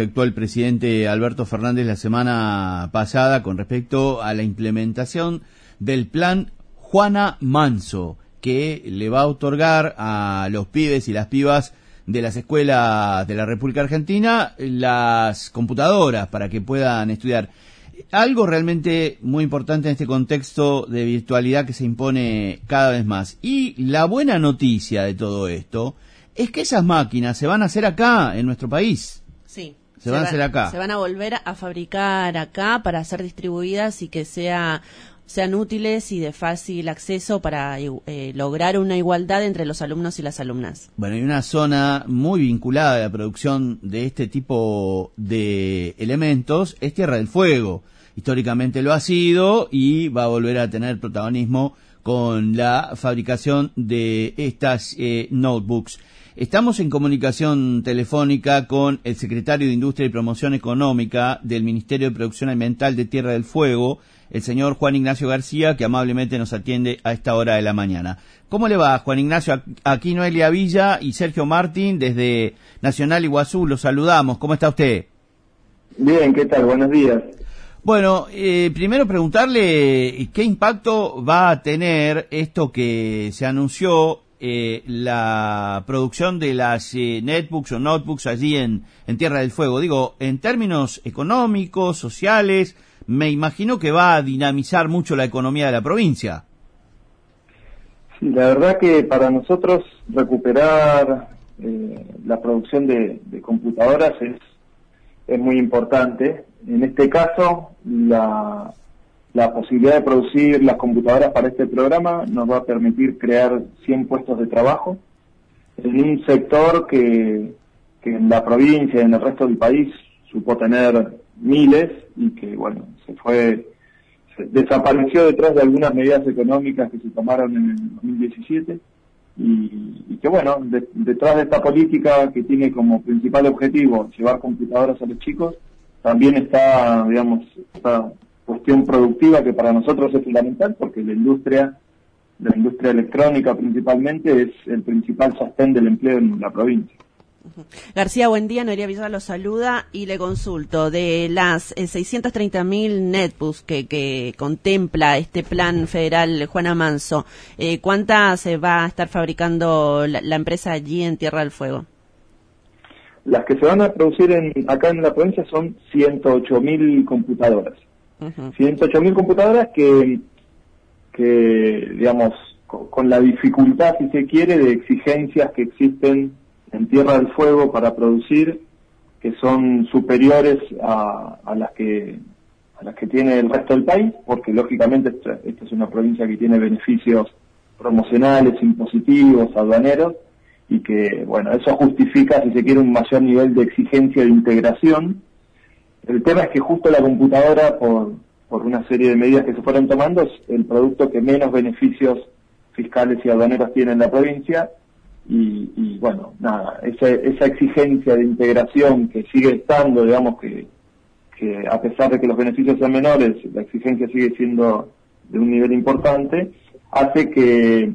efectuó el presidente Alberto Fernández la semana pasada con respecto a la implementación del plan Juana Manso, que le va a otorgar a los pibes y las pibas de las escuelas de la República Argentina las computadoras para que puedan estudiar. Algo realmente muy importante en este contexto de virtualidad que se impone cada vez más. Y la buena noticia de todo esto es que esas máquinas se van a hacer acá, en nuestro país. Sí. Se van a hacer acá. Se van a volver a fabricar acá para ser distribuidas y que sean útiles y de fácil acceso para lograr una igualdad entre los alumnos y las alumnas. Bueno, hay una zona muy vinculada a la producción de este tipo de elementos, es Tierra del Fuego. Históricamente lo ha sido y va a volver a tener protagonismo con la fabricación de estas notebooks. Estamos en comunicación telefónica con el secretario de Industria y Promoción Económica del Ministerio de Producción Ambiental de Tierra del Fuego, el señor Juan Ignacio García, que amablemente nos atiende a esta hora de la mañana. ¿Cómo le va, Juan Ignacio? Aquí Noelia Villa y Sergio Martín desde Nacional Iguazú. Los saludamos. ¿Cómo está usted? Bien, ¿qué tal? Buenos días. Bueno, primero preguntarle qué impacto va a tener esto que se anunció, la producción de las netbooks o notebooks allí en Tierra del Fuego. Digo, en términos económicos, sociales, me imagino que va a dinamizar mucho la economía de la provincia. Sí, la verdad que para nosotros recuperar la producción de computadoras es muy importante. En este caso, la posibilidad de producir las computadoras para este programa nos va a permitir crear 100 puestos de trabajo en un sector que en la provincia y en el resto del país supo tener miles y que, bueno, se desapareció detrás de algunas medidas económicas que se tomaron en el 2017 y que, bueno, detrás de esta política que tiene como principal objetivo llevar computadoras a los chicos, también está, digamos, esta cuestión productiva que para nosotros es fundamental porque la industria electrónica principalmente es el principal sostén del empleo en la provincia. García, buen día. Noelia Villa lo saluda y le consulto de las 630.000 netbooks que contempla este plan federal Juana Manso, ¿cuántas se va a estar fabricando la empresa allí en Tierra del Fuego? Las que se van a producir acá en la provincia son 108.000 computadoras. 108.000 computadoras que digamos, con la dificultad, si se quiere, de exigencias que existen en Tierra del Fuego para producir, que son superiores a las que tiene el resto del país, porque lógicamente esta es una provincia que tiene beneficios promocionales, impositivos, aduaneros, y que, bueno, eso justifica, si se quiere, un mayor nivel de exigencia de integración. El tema es que justo la computadora, por una serie de medidas que se fueron tomando, es el producto que menos beneficios fiscales y aduaneros tiene en la provincia, y bueno, nada, esa exigencia de integración que sigue estando, digamos que a pesar de que los beneficios sean menores, la exigencia sigue siendo de un nivel importante, hace que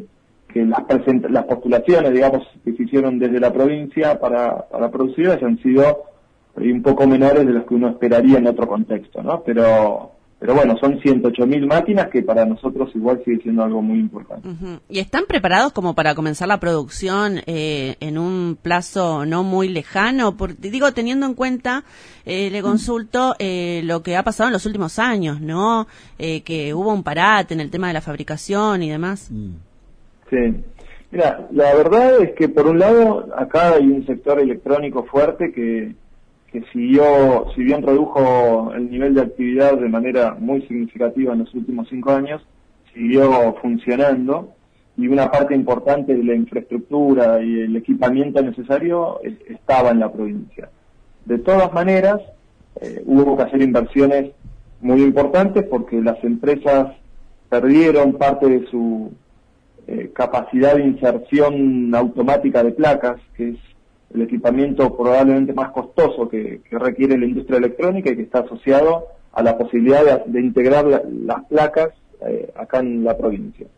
las postulaciones, digamos, que se hicieron desde la provincia para producir hayan sido un poco menores de los que uno esperaría en otro contexto, ¿no? Pero bueno, son 108.000 máquinas que para nosotros igual sigue siendo algo muy importante. ¿Y están preparados como para comenzar la producción en un plazo no muy lejano? Porque, digo, teniendo en cuenta, le consulto lo que ha pasado en los últimos años, ¿no? Que hubo un parate en el tema de la fabricación y demás. Sí. Mira, la verdad es que por un lado acá hay un sector electrónico fuerte que siguió, si bien redujo el nivel de actividad de manera muy significativa en los últimos 5 años, siguió funcionando y una parte importante de la infraestructura y el equipamiento necesario estaba en la provincia. De todas maneras, hubo que hacer inversiones muy importantes porque las empresas perdieron parte de su capacidad de inserción automática de placas, que es el equipamiento probablemente más costoso que requiere la industria electrónica y que está asociado a la posibilidad de integrar las placas acá en la provincia.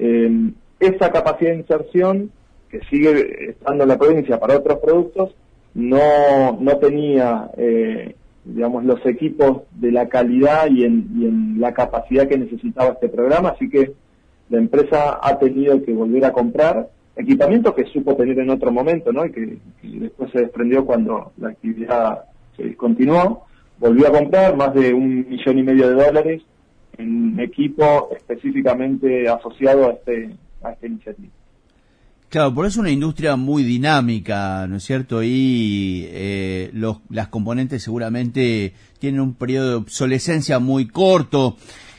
Esa capacidad de inserción, que sigue estando en la provincia para otros productos, no tenía, digamos, los equipos de la calidad y en la capacidad que necesitaba este programa, así que la empresa ha tenido que volver a comprar equipamiento que supo tener en otro momento, ¿no? Y que después se desprendió cuando la actividad se discontinuó. Volvió a comprar más de $1,5 millones en equipo específicamente asociado a esta iniciativa. Claro, por eso es una industria muy dinámica, ¿no es cierto? Y las componentes seguramente tienen un periodo de obsolescencia muy corto.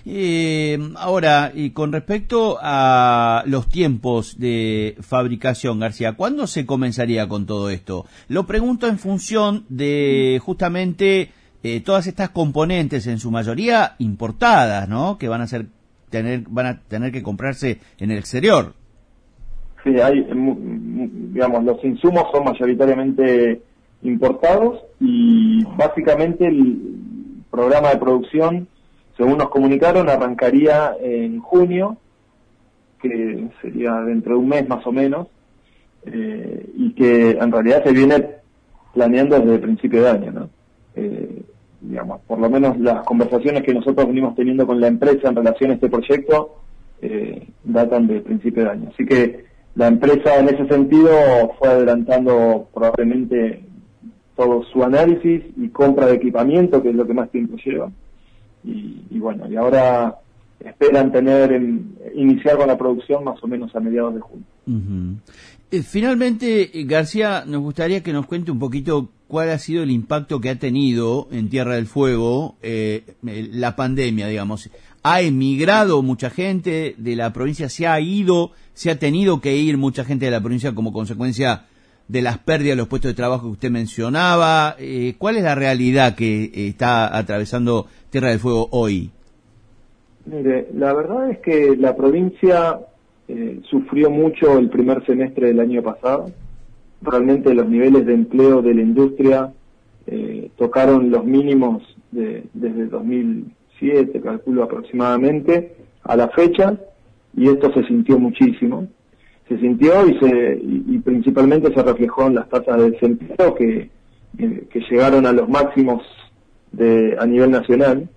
Ahora, y con respecto a los tiempos de fabricación, García, ¿cuándo se comenzaría con todo esto? Lo pregunto en función de justamente todas estas componentes, en su mayoría importadas, ¿no? Que van a tener que comprarse en el exterior. Sí, digamos, los insumos son mayoritariamente importados y básicamente el programa de producción, según nos comunicaron, arrancaría en junio, que sería dentro de un mes más o menos, y que en realidad se viene planeando desde el principio de año, ¿no? Digamos, por lo menos las conversaciones que nosotros venimos teniendo con la empresa en relación a este proyecto datan del principio de año. Así que la empresa en ese sentido fue adelantando probablemente todo su análisis y compra de equipamiento, que es lo que más tiempo lleva. Y bueno, y ahora esperan iniciar con la producción más o menos a mediados de junio. Uh-huh. Finalmente, García, nos gustaría que nos cuente un poquito cuál ha sido el impacto que ha tenido en Tierra del Fuego la pandemia, digamos. ¿Ha emigrado mucha gente de la provincia? ¿Se ha ido? ¿Se ha tenido que ir mucha gente de la provincia como consecuencia de las pérdidas de los puestos de trabajo que usted mencionaba? ¿Cuál es la realidad que está atravesando Tierra del Fuego hoy? Mire, la verdad es que la provincia sufrió mucho el primer semestre del año pasado. Realmente los niveles de empleo de la industria tocaron los mínimos desde 2007, calculo aproximadamente, a la fecha, y esto se sintió muchísimo. Se sintió y principalmente se reflejó en las tasas de desempleo que llegaron a los máximos a nivel nacional.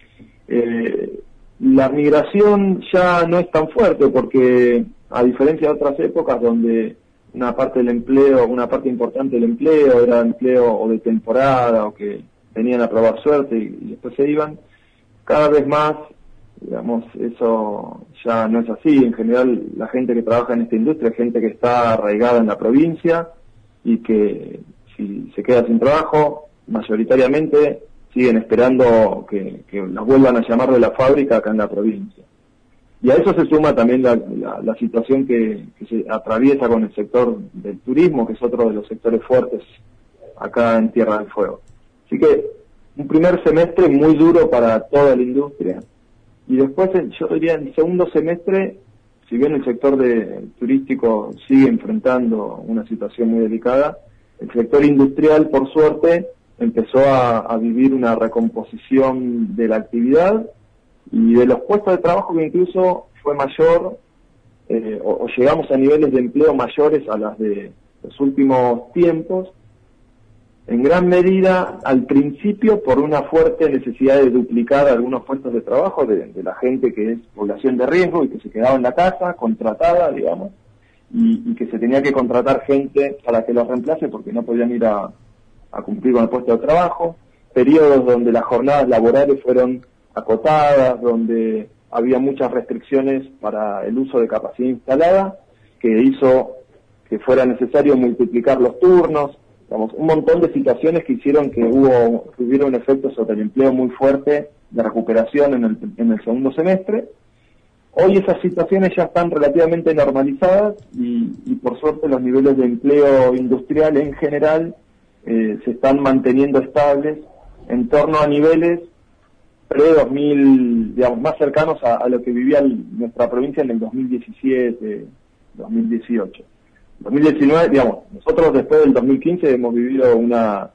La migración ya no es tan fuerte porque, a diferencia de otras épocas donde una parte importante del empleo era empleo o de temporada o que venían a probar suerte y después se iban, cada vez más, digamos, eso ya no es así. En general, la gente que trabaja en esta industria es gente que está arraigada en la provincia y que si se queda sin trabajo, mayoritariamente siguen esperando que los vuelvan a llamar de la fábrica acá en la provincia. Y a eso se suma también la situación que se atraviesa con el sector del turismo, que es otro de los sectores fuertes acá en Tierra del Fuego. Así que un primer semestre muy duro para toda la industria. Y después, yo diría, en el segundo semestre, si bien el sector turístico sigue enfrentando una situación muy delicada, el sector industrial, por suerte, empezó a vivir una recomposición de la actividad y de los puestos de trabajo, que incluso fue mayor, o llegamos a niveles de empleo mayores a las de los últimos tiempos, en gran medida al principio por una fuerte necesidad de duplicar algunos puestos de trabajo de la gente que es población de riesgo y que se quedaba en la casa, contratada, digamos, y que se tenía que contratar gente para que los reemplace porque no podían ir a cumplir con el puesto de trabajo, periodos donde las jornadas laborales fueron acotadas, donde había muchas restricciones para el uso de capacidad instalada, que hizo que fuera necesario multiplicar los turnos, digamos, un montón de situaciones que hicieron que hubiera un efecto sobre el empleo muy fuerte de recuperación en el segundo semestre. Hoy esas situaciones ya están relativamente normalizadas y por suerte los niveles de empleo industrial en general se están manteniendo estables en torno a niveles pre-2000, digamos, más cercanos a lo que vivía nuestra provincia en el 2017, 2018. 2019, digamos, nosotros después del 2015 hemos vivido una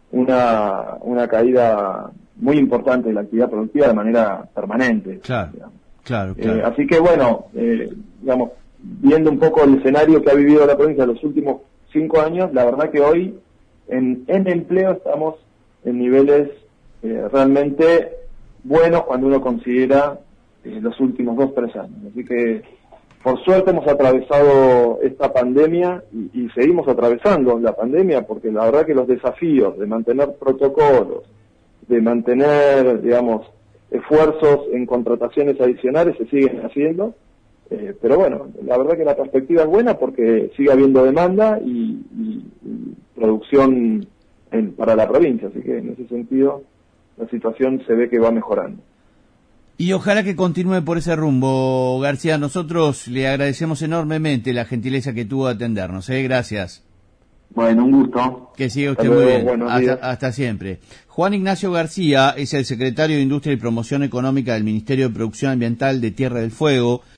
caída muy importante de la actividad productiva de manera permanente. Claro, digamos. Claro. Así que bueno, digamos, viendo un poco el escenario que ha vivido la provincia en los últimos 5 años, la verdad que hoy en empleo estamos en niveles realmente buenos cuando uno considera los últimos 2-3 años. Así que, por suerte, hemos atravesado esta pandemia y seguimos atravesando la pandemia, porque la verdad que los desafíos de mantener protocolos, de mantener, digamos, esfuerzos en contrataciones adicionales se siguen haciendo, pero bueno, la verdad que la perspectiva es buena porque sigue habiendo demanda y producción para la provincia, así que en ese sentido la situación se ve que va mejorando. Y ojalá que continúe por ese rumbo, García. Nosotros le agradecemos enormemente la gentileza que tuvo de atendernos. Gracias. Bueno, un gusto. Que siga usted muy bien. Hasta siempre. Juan Ignacio García es el secretario de Industria y Promoción Económica del Ministerio de Producción Ambiental de Tierra del Fuego.